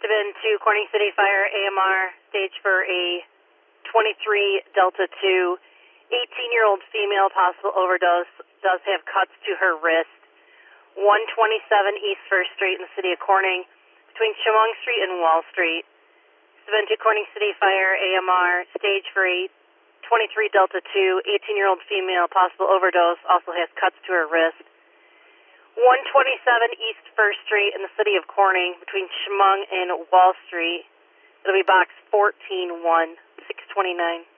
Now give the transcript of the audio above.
Sabin to Corning City Fire, AMR, stage for a 23 Delta 2, 18-year-old female, possible overdose, does have cuts to her wrist. 127 East 1st Street in the city of Corning, between Chemung Street and Wall Street. Sabin to Corning City Fire, AMR, stage for a 23 Delta 2, 18-year-old female, possible overdose, also has cuts to her wrist. 127 East 1st Street in the city of Corning, between Chemung and Wall Street. It'll be box 14-1, 629.